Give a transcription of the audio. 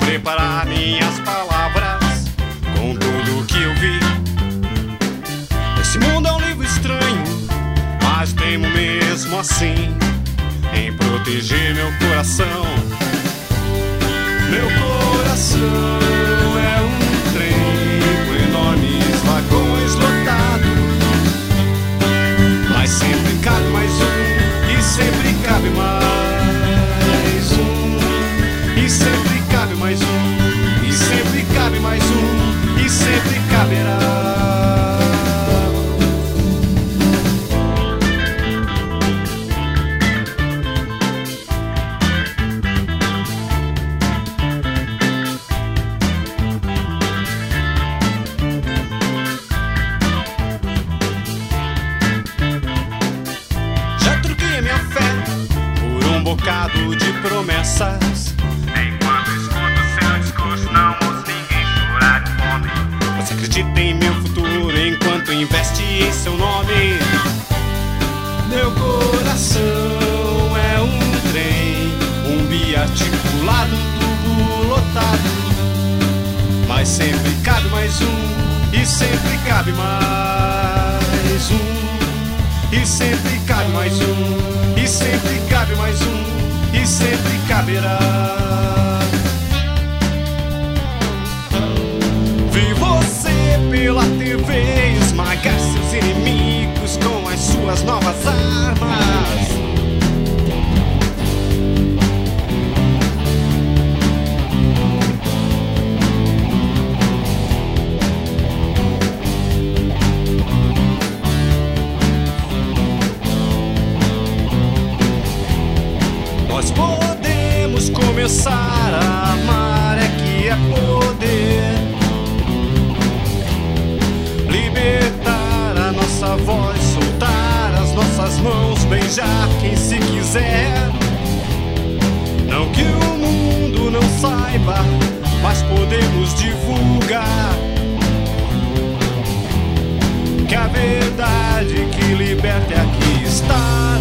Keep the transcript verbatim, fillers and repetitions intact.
preparar minhas palavras com tudo que eu vi. Esse mundo é um livro estranho, mas temo mesmo assim em proteger meu coração. Meu coração é um trem com enormes vagões lotados, mas sempre cabe mais um, e sempre cabe mais um, e sempre cabe mais um, e sempre cabe mais um, e sempre caberá. Bocado de promessas. Enquanto escuto seu discurso, não ouço ninguém chorar de fome. Você acredita em meu futuro enquanto investe em seu nome. Meu coração é um trem, um biarticulado, tubo lotado, mas sempre cabe mais um, e sempre cabe mais um, e sempre cabe mais um, e sempre cabe mais um, e sempre caberá. Vi você pela T V esmagar seus inimigos com as suas novas armas. Nós podemos começar a amar, é que é poder libertar a nossa voz, soltar as nossas mãos, beijar quem se quiser. Não que o mundo não saiba, mas podemos divulgar que a verdade que liberta é aqui está.